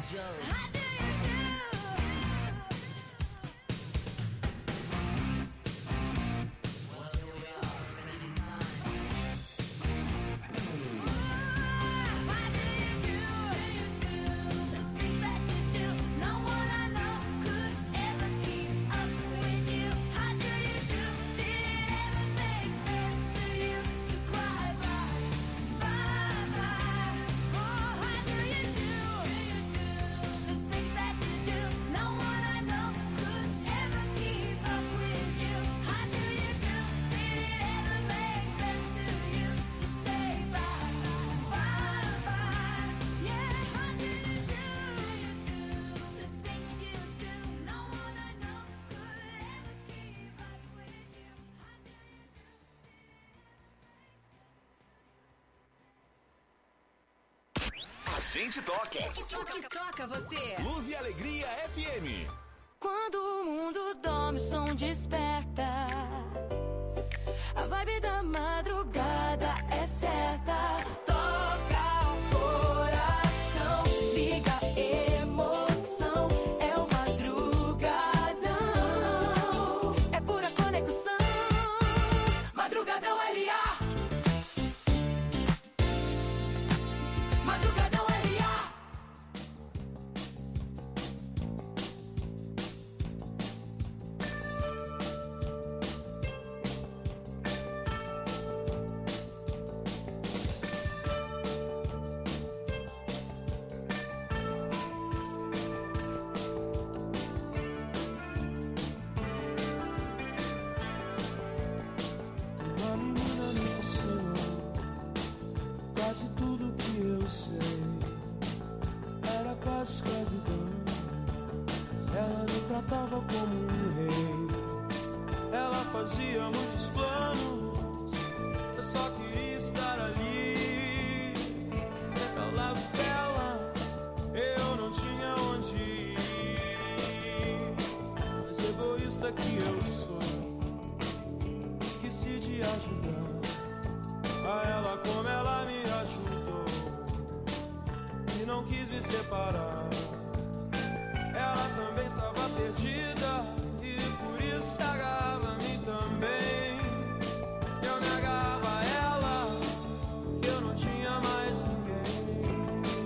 Joe. A gente toca. O que toca você? Luz e Alegria FM. Quando o mundo dorme, o som desperta. A vibe da madrugada é certa. Toca o coração, liga a emoção. É o madrugadão, é pura conexão. Madrugadão LA. Madrugadão LA. Uma menina me ensinou quase tudo que eu sei. Era quase escravidão, mas ela me tratava como um rei. Ela fazia muitos planos, eu só queria estar ali. Sempre ao lado dela, eu não tinha onde ir. Mas egoísta que eu sou, esqueci de ajudar a ela como ela me ajudou e não quis me separar. Ela também estava perdida e por isso se agarrava a mim também. Eu me agarrava a ela porque eu não tinha mais ninguém.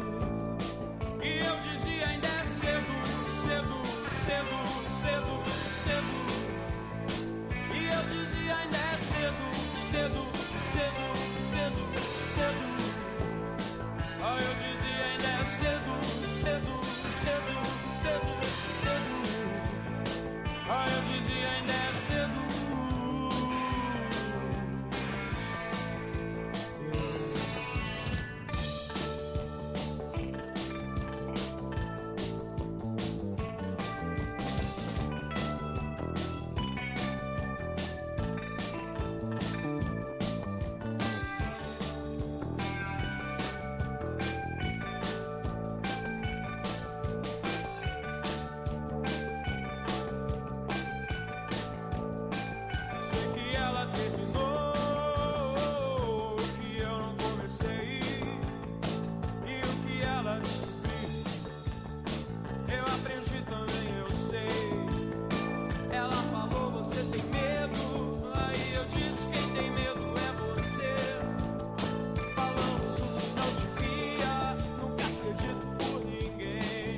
E eu dizia ainda é cedo, cedo, cedo, cedo, cedo. E eu dizia ainda é cedo, cedo, cedo, cedo, cedo. Ah, eu dizia ainda é cedo, cedo, cedo, cedo, cedo. Ah, eu dizia ainda é cedo. Sei que ela terminou o que eu não comecei e o que ela descobriu eu aprendi também, eu sei. Ela falou, você tem medo? Aí eu disse, quem tem medo é você. Falamos o que não devia nunca ser dito por ninguém.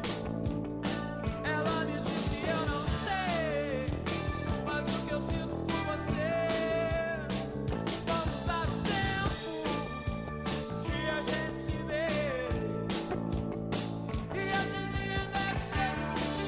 Ela me disse, eu não sei, mas o que eu sinto por você. Vamos dar o tempo de a gente se ver. E eu dizia ainda é cedo,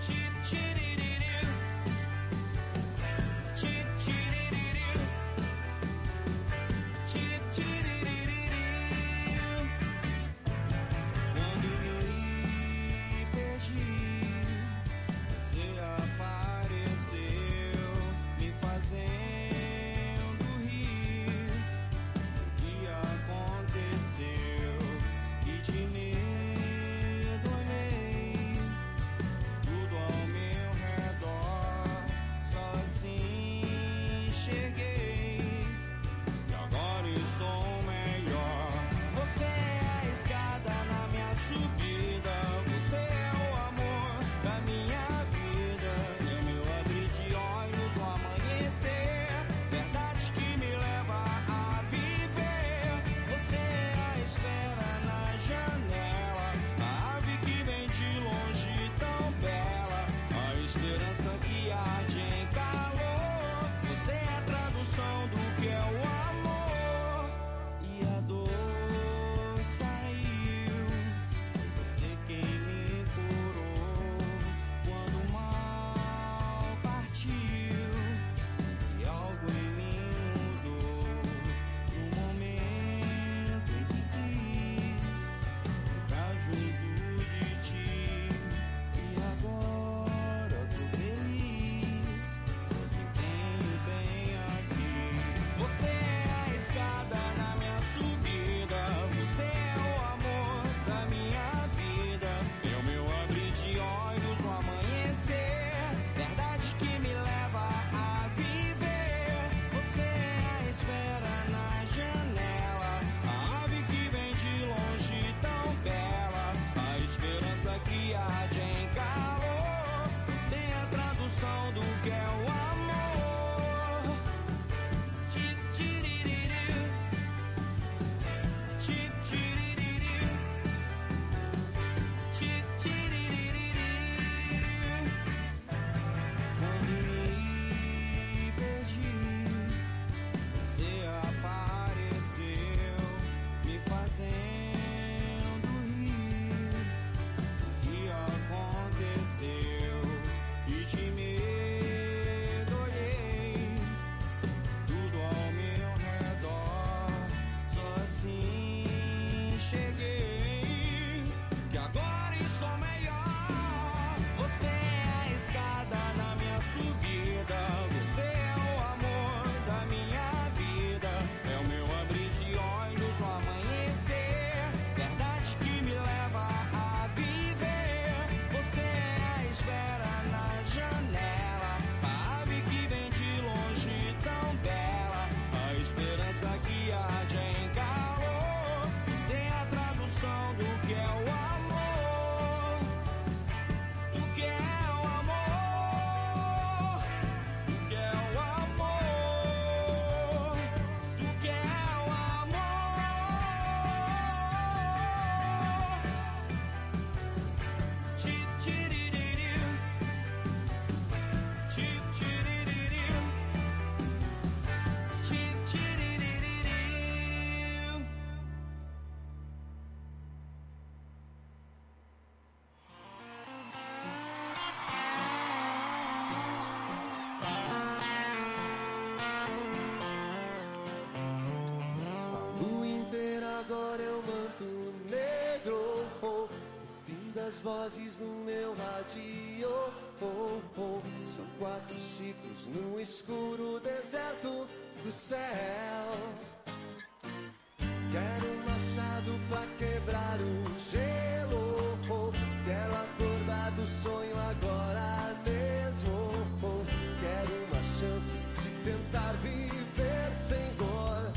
Vozes no meu rádio, oh, oh. São 4 ciclos no escuro deserto do céu. Quero um machado pra quebrar o gelo, oh. Quero acordar do sonho agora mesmo, oh. Quero uma chance de tentar viver sem dor.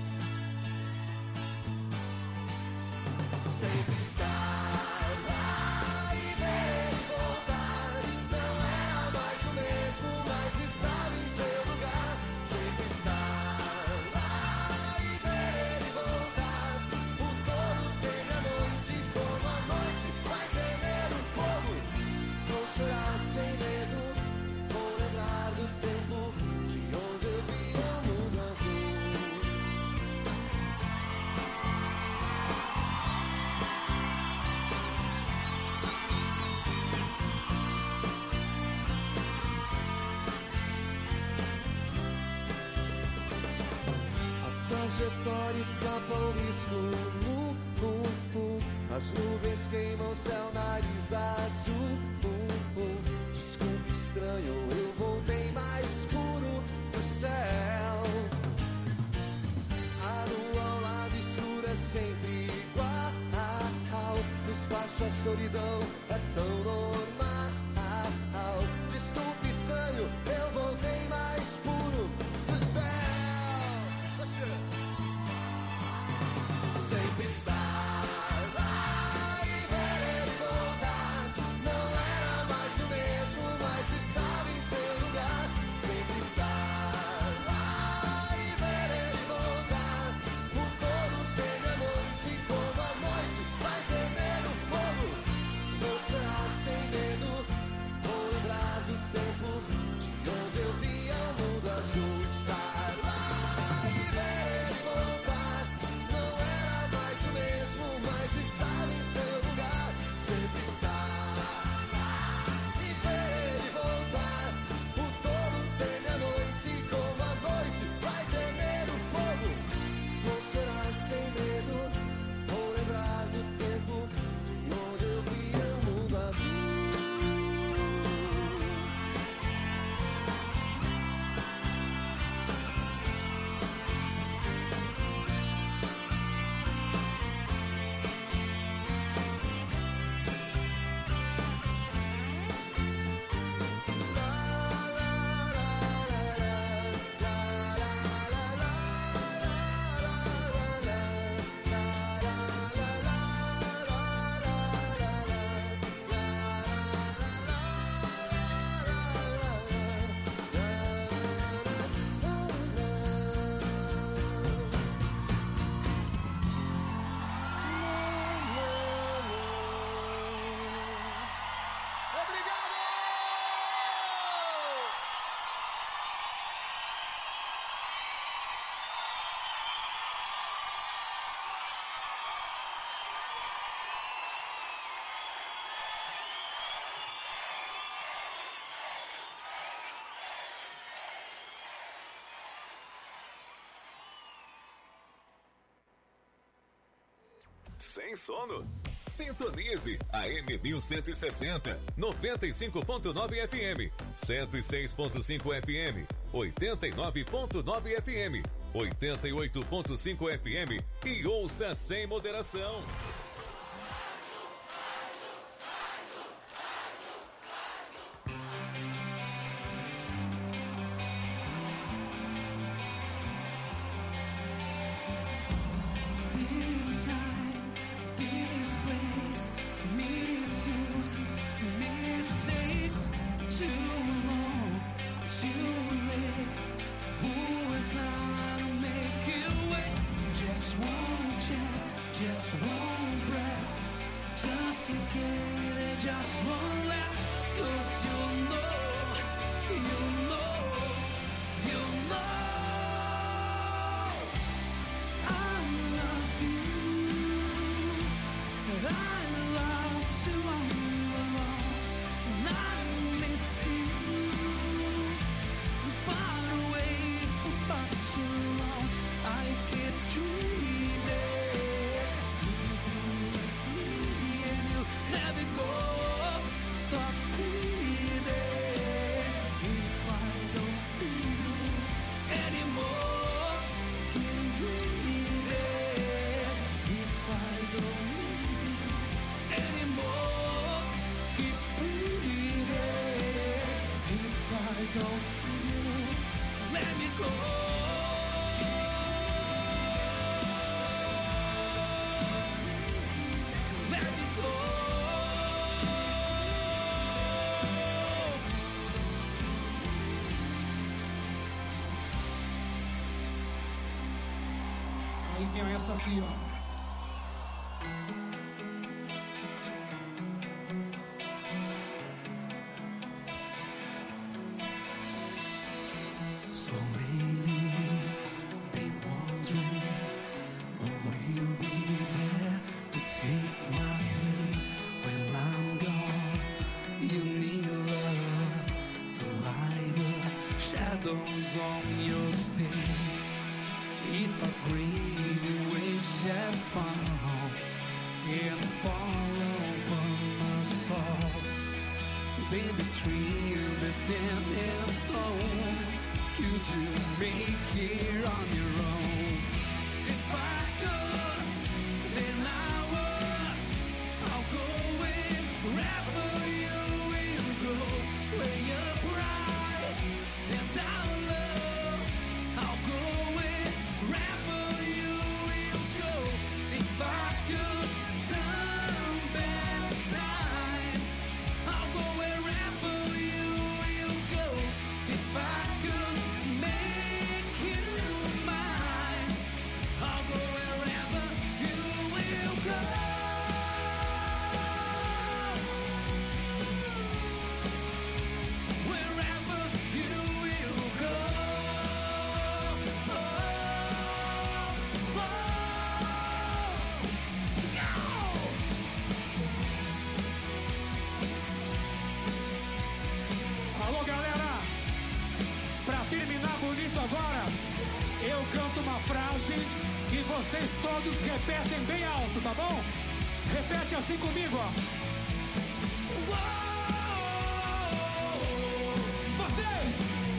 Sempre estar mais o mesmo, mas estar em seu lugar. Sempre estar trajetória escapa ao risco. As nuvens queimam o céu, nariz azul. Desculpe, estranho, eu voltei mais puro do céu. A lua ao lado escuro é sempre igual. No espaço a solidão é tão normal. Desculpe, estranho, eu voltei mais puro do céu. Sempre estar lá e ver ele voltar. Não era mais o mesmo, mas estava em seu lugar. Sempre estar lá e ver ele voltar. O touro tem a noite, como a noite vai temer o fogo. Não será sem medo, vou lembrar do tempo de onde eu via o mundo azul. Estar lá e ver ele voltar. Não era mais o mesmo, mas estava em seu lugar. Sempre estar lá e ver ele voltar. O touro teme a noite, como a noite vai temer o fogo. Não será sem medo, vou lembrar do tempo de onde eu via o mundo azul. Sem sono? Sintonize a M1160, 95.9 FM, 106.5 FM, 89.9 FM, 88.5 FM e ouça sem moderação. Aí vem essa aqui, ó. On your face, If I breathe, you wish I found and fall upon my soul. Then between the sand and stone, could you make it on your own? If I could, then I would. I'll go wherever you will go, where you're bright and down low. I'll go wherever you will go. If I could turn back time, I'll go wherever you will go. If I could make you mine, I'll go wherever you will go. Wherever you will go. Alô, galera! Pra terminar bonito agora, eu canto uma frase e vocês todos repetem bem alto, tá bom? Repete assim comigo, ó. Vocês!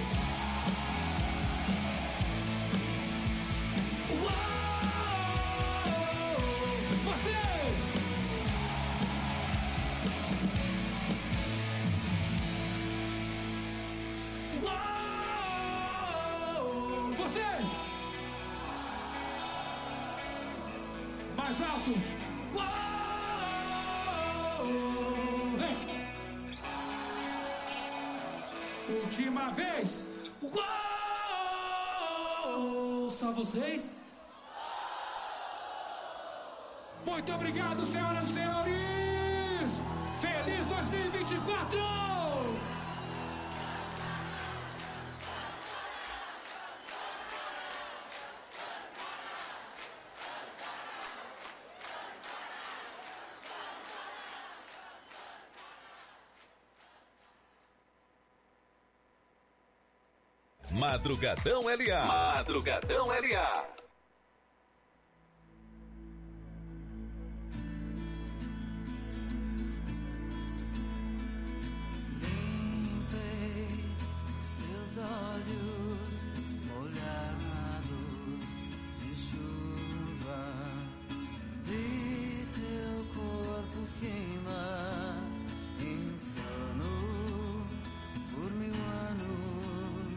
Vocês! Vocês! Mais alto! Vem! Última vez! Só vocês? Muito obrigado, senhoras e senhores! Feliz 2024! Madrugadão LA. Madrugadão LA. Limpei os teus olhos molhados de chuva, vi teu corpo queimar insano por 1000 anos.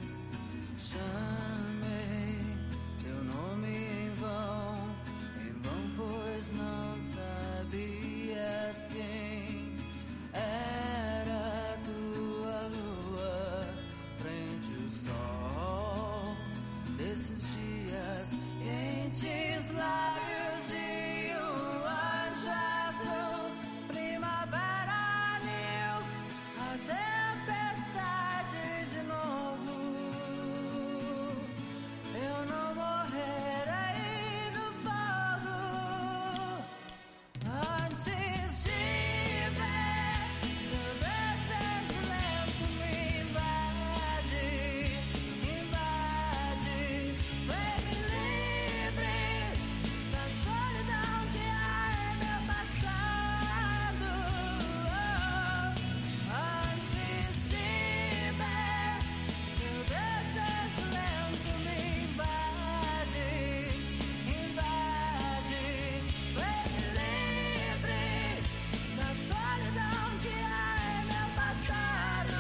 Chamei teu nome em vão, pois não sabias quem era tua lua frente ao sol desses dias quentes, lábios de um anjo azul, primavera nil, a tempestade de novo. Eu não morrerei no fogo antes de ver teu desejo lento me invade, vem-me livre da solidão que há em meu passado. Antes de ver teu desejo lento me invade, vem-me livre da solidão que há em meu passado.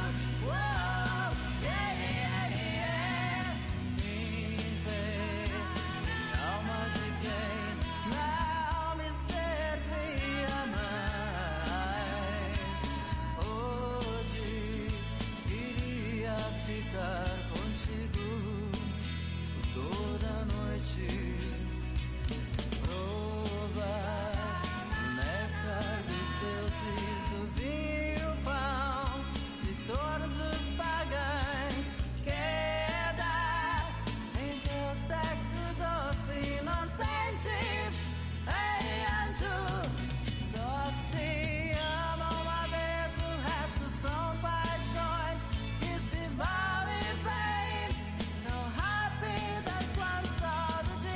Limpei a alma de quem não me servia mais. Hoje queria ficar contigo toda noite, provar o néctar dos teus risos, vinho, pão de todos os pagães, queda em teu sexo doce, inocente. Ei, anjo, só se ama uma vez, o resto são paixões que se vão e vêm, tão rápidas quanto o sol do dia.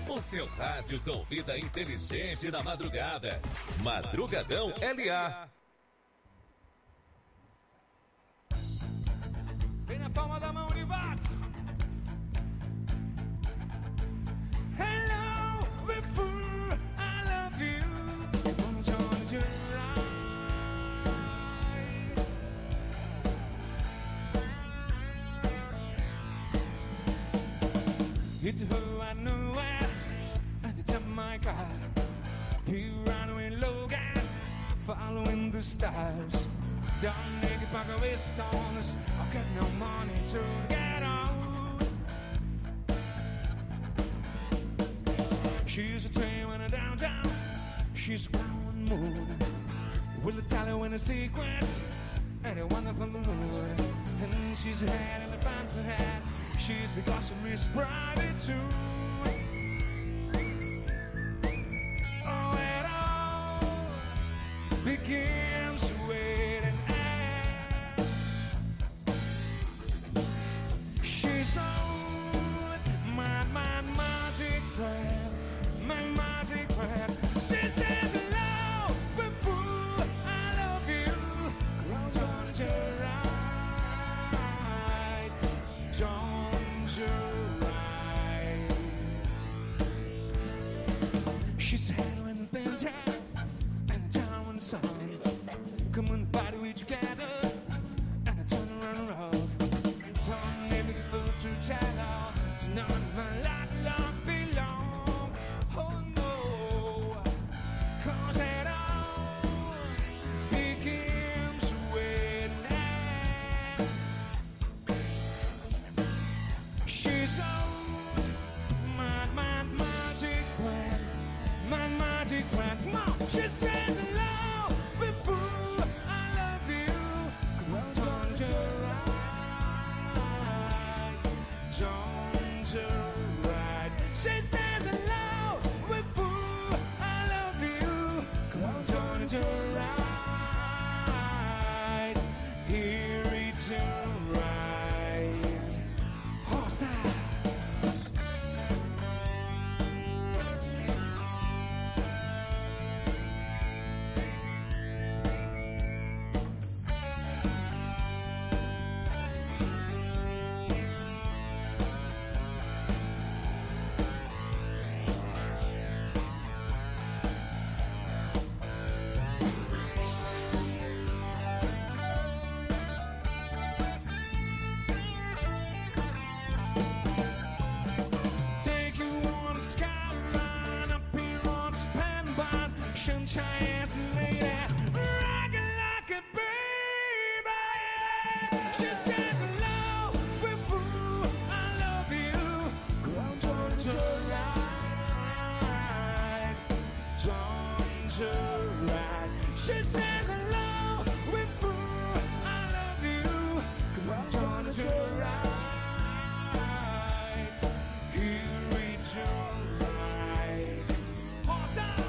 O seu rádio com vida inteligente na madrugada. Madrugadão LA. Vem na palma da mão e bate. Hello, before I love you. I'm trying to ride. It's who I knew at the top of my car. He ran with Logan, following the stars. Don't make it back away stones. I'll get no money to get out. She's a train when I'm downtown. She's a brown moon. Will it tell her when a secret? And a wonderful mood. And she's a head and a fan for head. She's the gossip Miss Bride too. Oh, it all begins with an S. She's on my magic thread, my magic thread. This is love before I love you. Don't you right, don't you right. She's handling the time and the time when the sun. Come on, body we together, and I turn around. Don't let me get fooled too tight. To none my life long belong. Oh no, 'cause it all begins with an end. She's on my magic plan, my magic plan. Come on, she says hello before. She says hello before I love you. Come on, turn it to right. Here it's right. Horse eyes. She says hello before I love you. Come on, turn it to right. Here it's right. Awesome.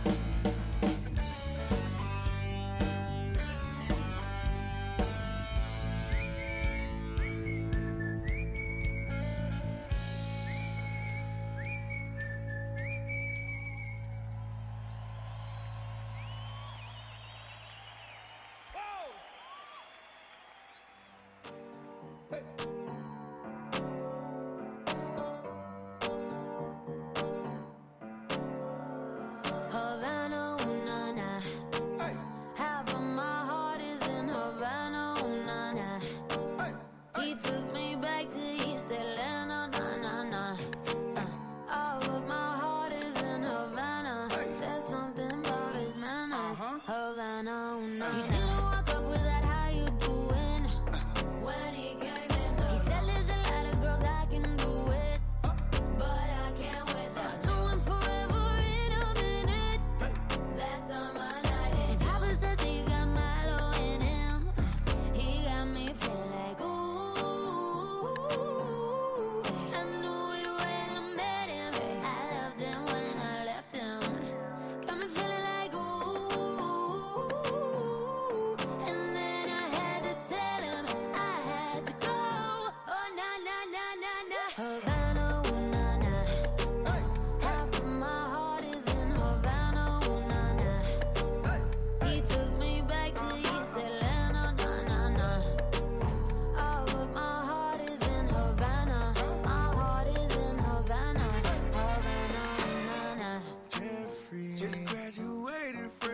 Havana, ooh, na, na. Half of my heart is in Havana, ooh, na, na. He took me back to East Atlanta, na, na, na. All of my heart is in Havana. There's something about his manners. Havana, ooh, na, na. He didn't walk up with that, how you doing? When he came in the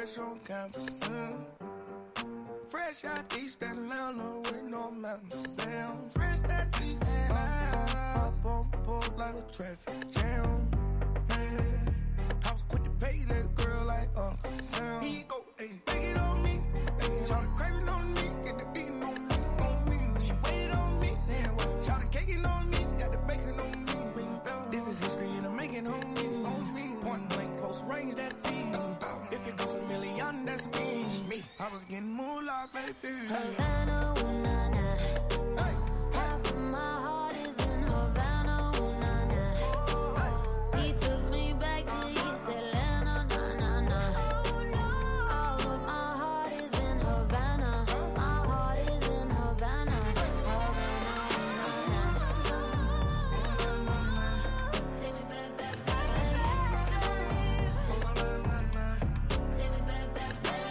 fresh on campus. Fresh out East Atlanta with no mountains. Damn, fresh out East Atlanta. Up on board like a traffic jam. Man, I was quick to pay that girl like Uncle Sam. Here you go, ayy, take it on me. Ayy, shout the craving on me, get the beating on me, on me. She waited on me, then what? Shout the caking on me, got the bacon on me. This is history and I'm making on me. Point blank, close range, that feed. If it goes a million, that's me. I was getting moolah, baby. Havana, ooh, nah, nah. Half of my heart is in Havana, ooh, nah, nah. He took me back to East Atlanta, nah, nah, nah. All of my heart is in Havana. My heart is in Havana. Havana, ooh, nah, nah. Take me back, back, back. Take me back, back, back.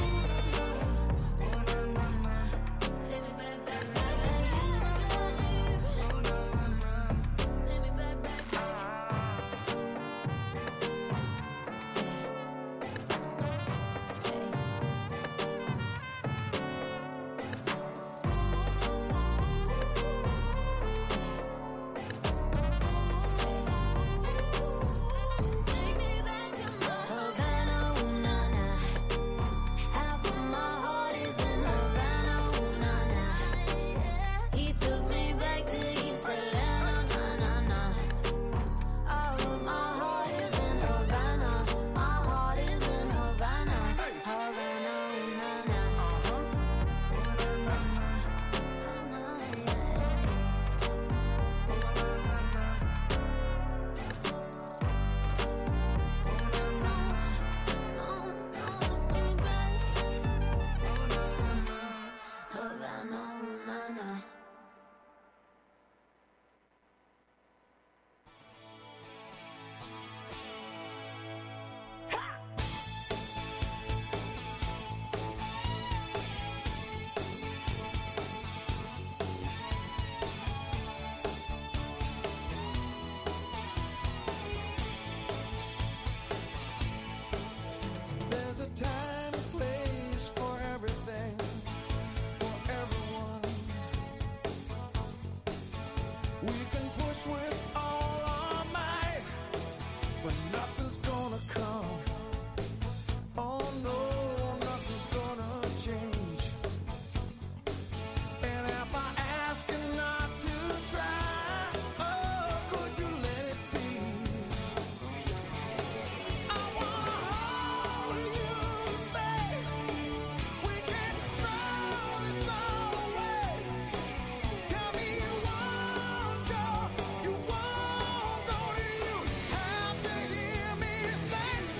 There's a time and place for everything, for everyone. We can push with all our might, but nothing's gonna come. Oh no, nothing's gonna change. And if I ask you not to try, oh, could you let it be? I wanna hold you and say we can throw this all away. Tell me you won't go, do you have to hear me say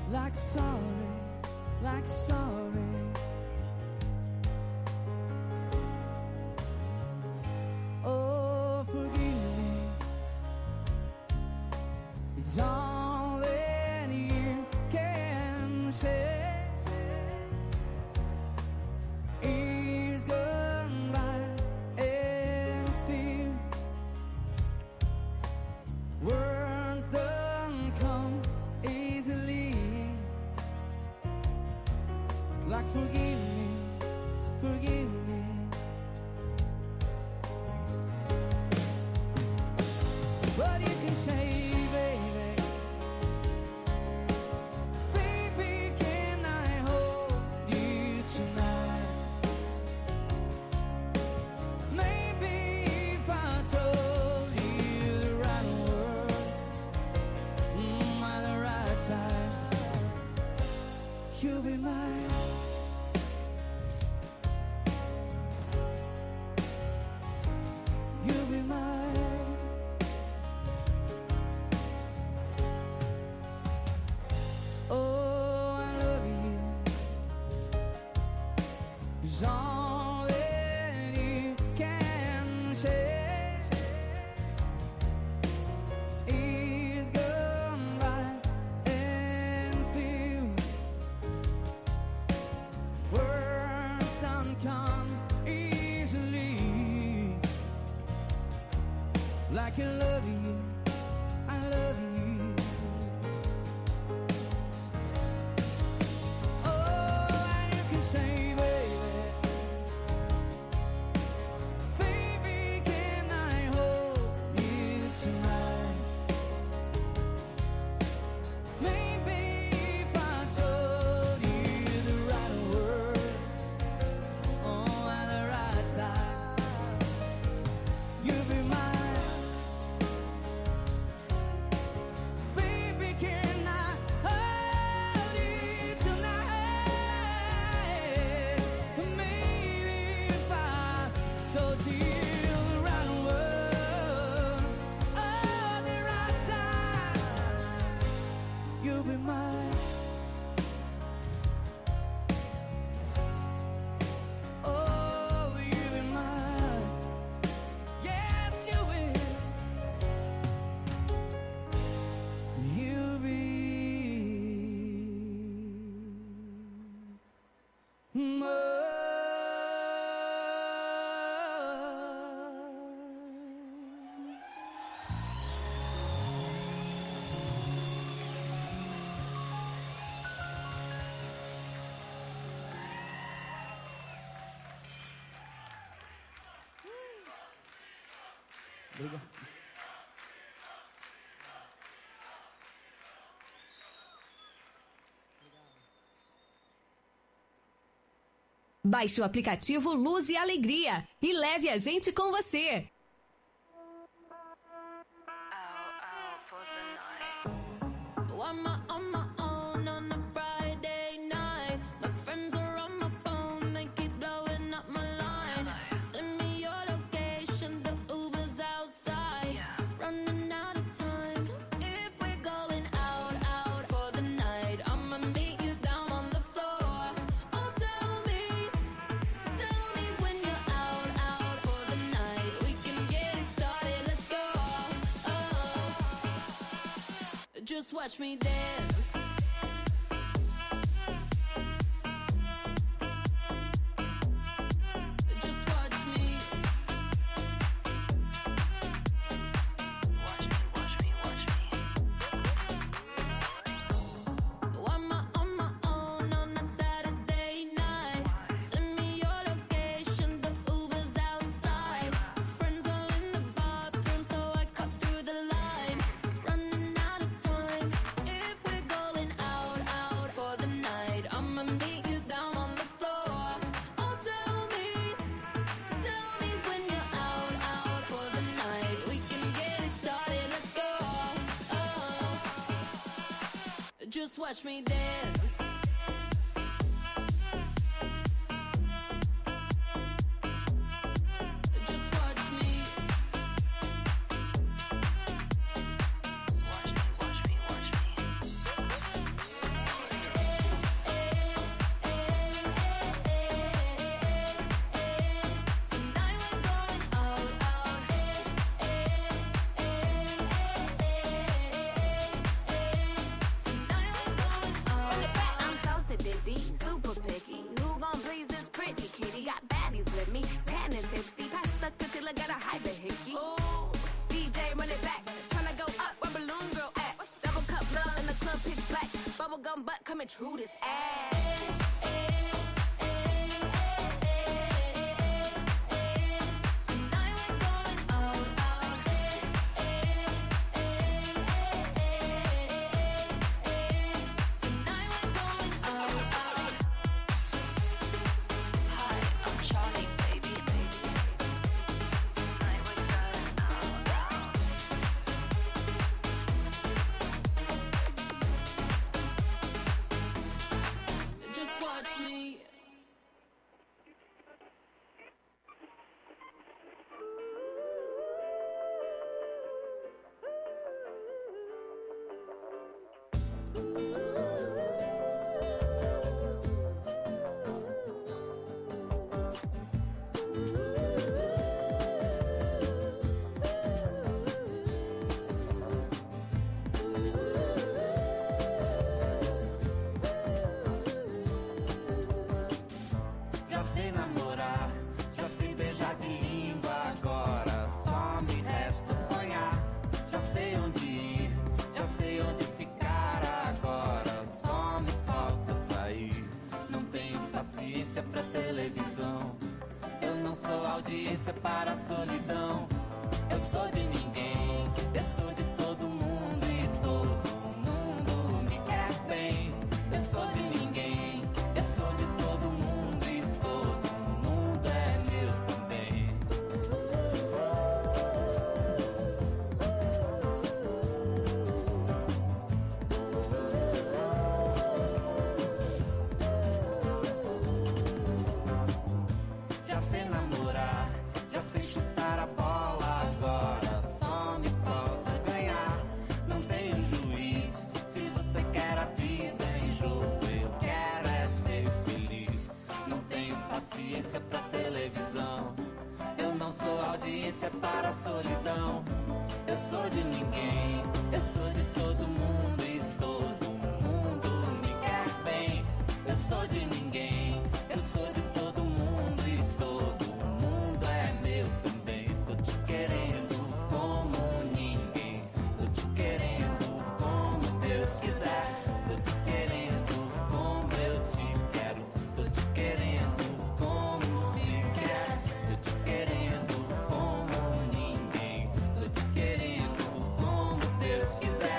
like sorry, like sorry. Oh, forgive me. It's all that you can say. Years gone by and still words don't come easily. Like forgive me, forgive me. But you can say, baby, baby, can I hold you tonight? Maybe if I told you the right word, at the right time, you'll be mine. You'll be mine. Oh, I love you. It's all that you can say. Years gone by and still words don't come easily. Like I love you, I love you. Oh, and you can say, baby, baby, can I hold you tonight? Maybe if I told you the right words, at the right time, you'll be mine. Baby, can I hold you tonight? Maybe if I told you the right words at the right time, you'll be mine. Oh, you'll be mine. Yes, you will. You'll be mine. Baixe o aplicativo Luz e Alegria e leve a gente com você. On my own on a Friday night. My friends are on my phone, they keep blowing up my line. Send me your location, the Uber's outside. Running out of time. If we're going out for the night, I'ma meet you down on the floor. Oh, tell me when you're out for the night. We can get it started, let's go. Oh. Just watch me dance. Just watch me. On my own on a Saturday night. Send me your location, the Uber's outside. Friends all in the bathroom, so I cut through the line. Running out of time. If we're going out for the night, I'ma meet you down on the floor. Oh, tell me when you're out for the night. We can get it started, let's go. Oh. Just watch me dance. Just watch me. Watch me. bitch, who this ass? Audiência para a solidão. Eu sou de ninguém, eu sou de todo mundo e todo mundo me quer bem. Eu sou de ninguém, eu sou de todo mundo e todo mundo é meu também. Já sei namorar, já sei chutar a bola, agora só me falta ganhar. Não tenho juízo, se você quer a vida em jogo, eu quero é ser feliz. Não tenho paciência pra televisão, eu não sou audiência para a solidão. Eu sou de ninguém, eu sou de todo mundo e todo mundo me quer bem. Eu sou de ninguém, eu sou de todo mundo e todo mundo é meu também. Tô te querendo como ninguém, tô te querendo como Deus quiser. Tô te querendo como eu te quero, tô te querendo como se quer. Tô te querendo como ninguém, tô te querendo como Deus quiser.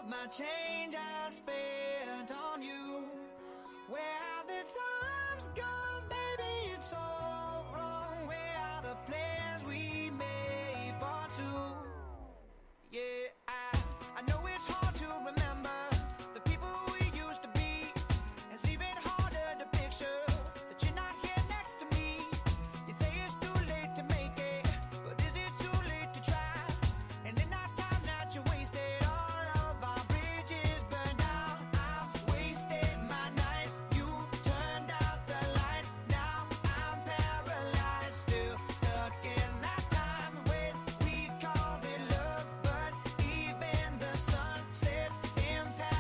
of my change I spent on you. Where have the times gone, baby? It's all wrong. Where are the plans we made for two? Yeah, I know it's hard to remember the people we used to be. It's even harder to picture that you're not here next to me. You say it's too late to make it, but is it too late to try? And in that time that you wasted, all of our bridges burned down. I wasted my nights, you turned out the lights. Now I'm paralyzed, still stuck in that time when we called it love. But even the sun sets in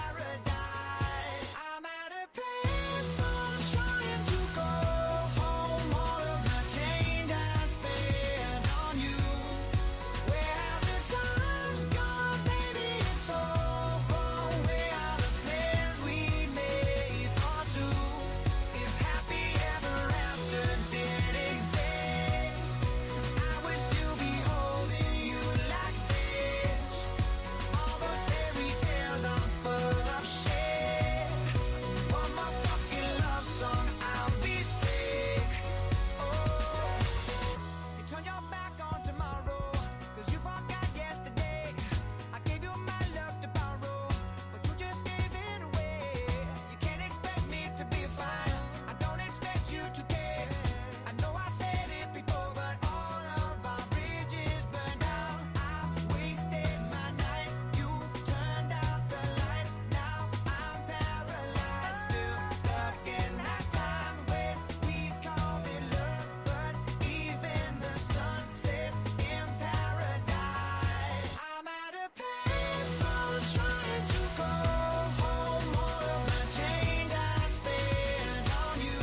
paradise. I'm at a payphone trying to go home. All of my change I spent on you. Where have the times gone, baby? It's all wrong. Where are the plans we made for two? If happy ever after did exist, I would still be holding you like this. All those fairy tales are full of shit. One more fucking love song, I'll be sick. Oh, you turn your back on tomorrow, 'cause you forgot yesterday. I gave you my love to borrow, but you just gave it away. You can't expect me to be fine, I don't expect you to care. I know I said it before, but all of our bridges burned down. I wasted my nights, you turned out the lights. Now I'm paralyzed, still stuck in that time when we called it love. But even the sun sets in paradise. I'm at a payphone trying to go home. All of my change I spent on you.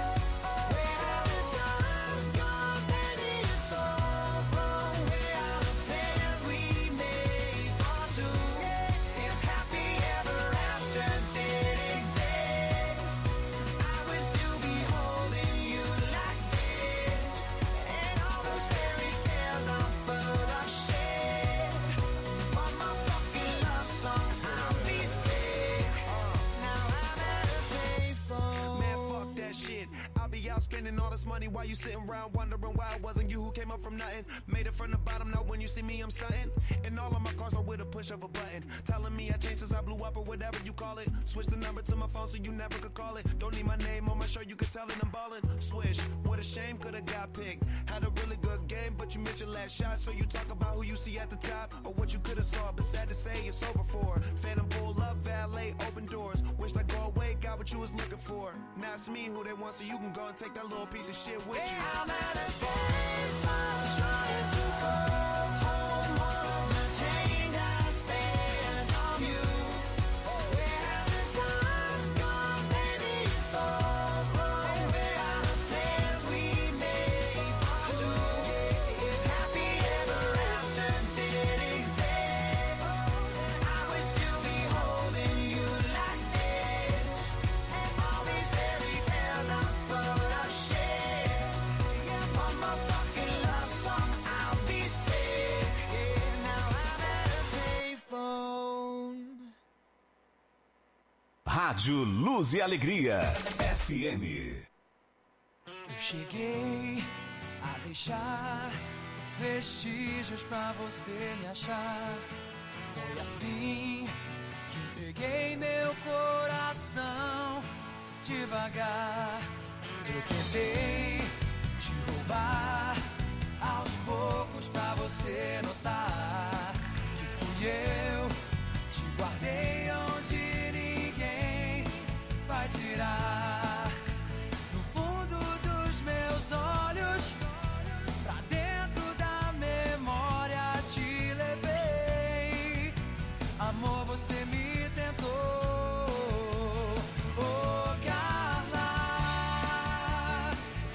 Where have the times gone, baby? It's all wrong. Where are the plans we made for two? If happy ever after did exist, I would still be holding you like this. And all those fairy tales are full of shit. One more fucking love song, I'll be sick. Now I'm at a payphone. Man, fuck that shit. I'll be out spending all this money while you sitting around wondering why it wasn't you who came up from nothing. Made it from the bottom, now when you see me, I'm stunting. And all of my cars are with a push of a button. Telling me I changed since I blew up or whatever you call it. Switch the number to my phone so you never could call it. Don't need my name on my shirt, you could tell it I'm ballin'. Swish, what a shame, could've got picked. Had a really good game, but you missed your last shot. So you talk about who you see at the top or what you could've saw. But sad to say, it's over for. Phantom bull up, valet, open doors. Wished I go away, got what you was looking for. Now it's me who they want, so you can go and take that little piece of shit with you. I'm at a payphone trying to go home. All of my change I spent on you. Where have the times gone, baby? It's all wrong. Where are the plans we made for two? If happy ever after did exist, I would still be holding you like this. And all these fairy tales are full of shit. One more fucking love song, I'll be sick. Now I'm at a payphone. Rádio Luz e Alegria, FM. Eu cheguei a deixar vestígios pra você me achar. Foi assim que entreguei meu coração devagar. Eu tentei te roubar aos poucos pra você notar que fui eu. Te guardei onde ninguém vai tirar. No fundo dos meus olhos, pra dentro da memória te levei. Amor, você me tentou. Oh, Carla,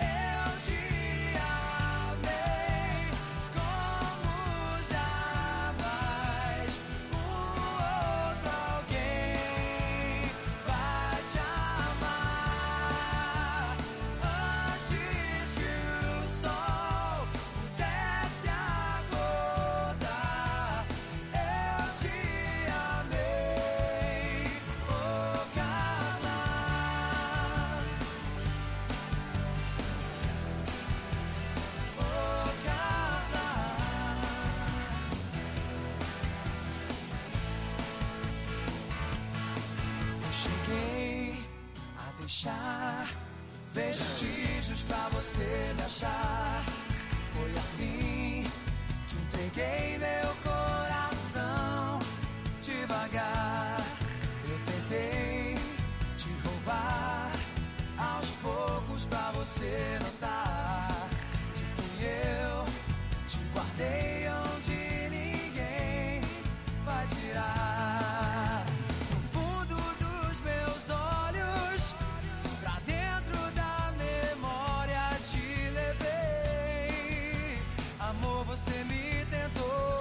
achar vestígios pra você me achar. Foi assim que entreguei meu coração devagar. Eu tentei te roubar aos poucos pra você notar que fui eu. Te guardei onde ninguém vai tirar. No fundo dos meus olhos, pra dentro da memória te levei. Amor, você me tentou.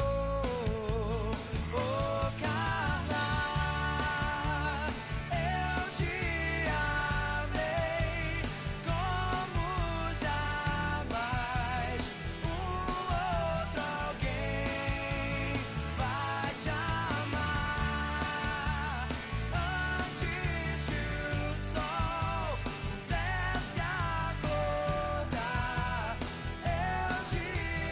Oh, Carla, eu te amei como jamais outro alguém vai te amar. Antes que o sol pudesse acordar, eu te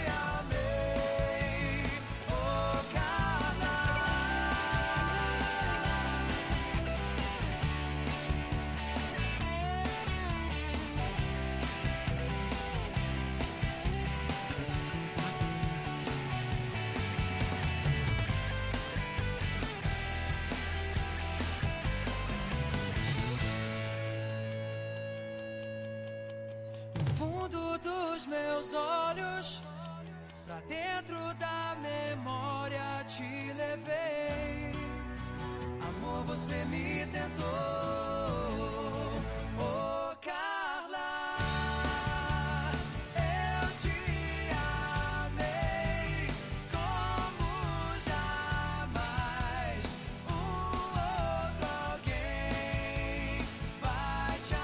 amei. Oh, Carla. No fundo dos meus olhos, pra dentro da memória te levei. Amor, você me tentou. Oh, Carla, eu te amei como jamais outro alguém vai te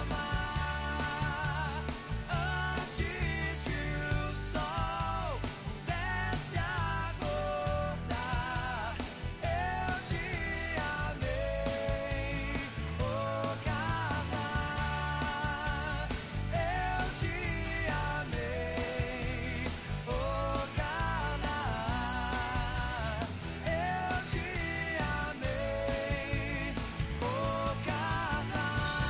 amar. Antes que o sol pudesse acordar, eu te amei. Oh, Carla, eu te amei. Oh, Carla, eu te amei. Oh, Carla.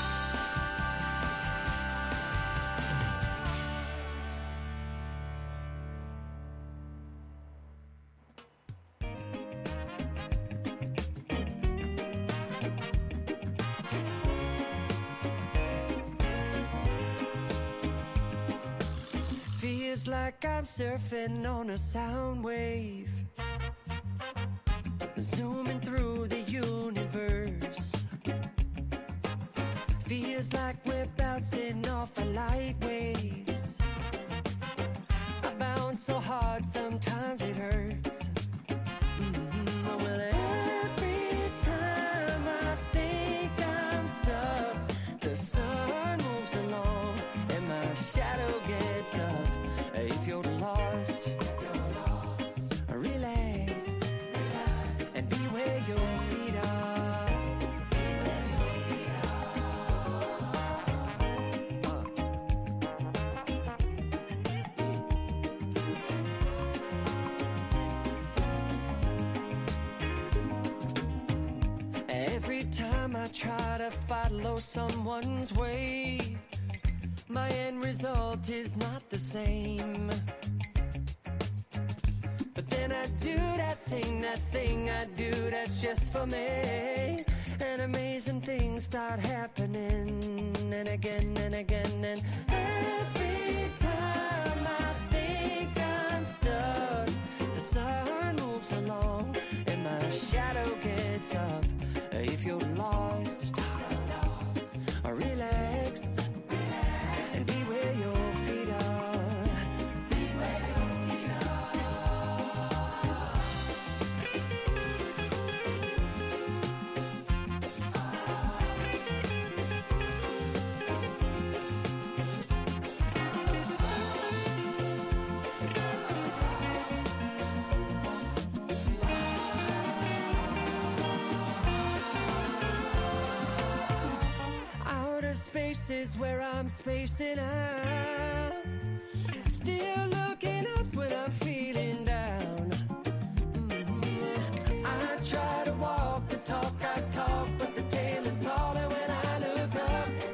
Feels like I'm surfing on a sound wave, zooming through the universe. Feels like we're bouncing off of light waves. I bounce so hard sometimes it hurts. Well, every time I think I'm stuck, the sun moves along and my shadow gets up. If you're lost, relax and be where your feet are. Every time I try to follow someone's way, my end result is not the same. But then I do that thing I do that's just for me. And amazing things start happening, and again and again. And every time I think I'm stuck, the sun moves along and my shadow gets up. If you're lost, relax and be where your feet are. Be where your feet Is where I'm spacing out. Still looking up when I'm feeling down. I try to walk the talk I talk, but the tale is taller when I look up.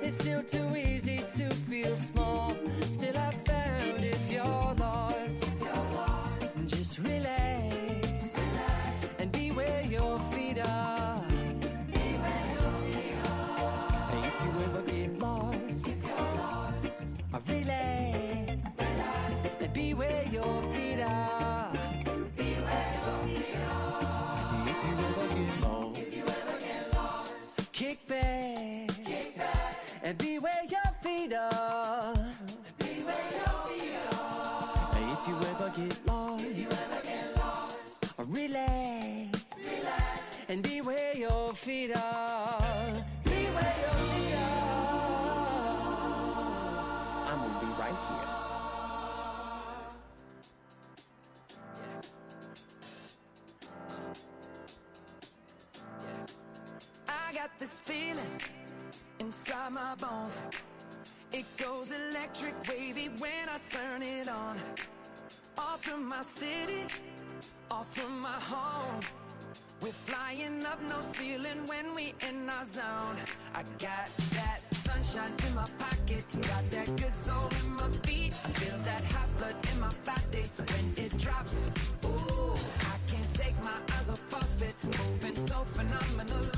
and be where your feet are. Be where your feet are. And if you ever get lost, relax, and be where your feet are. Be where your feet are. I'm gonna be right here. I got this feeling inside my bones. It goes electric wavy when I turn it on. Off from my city, off from my home. We're flying up, no ceiling when we in our zone. I got that sunshine in my pocket, got that good soul in my feet. I feel that hot blood in my body when it drops. Ooh, I can't take my eyes off of it, moving so phenomenally.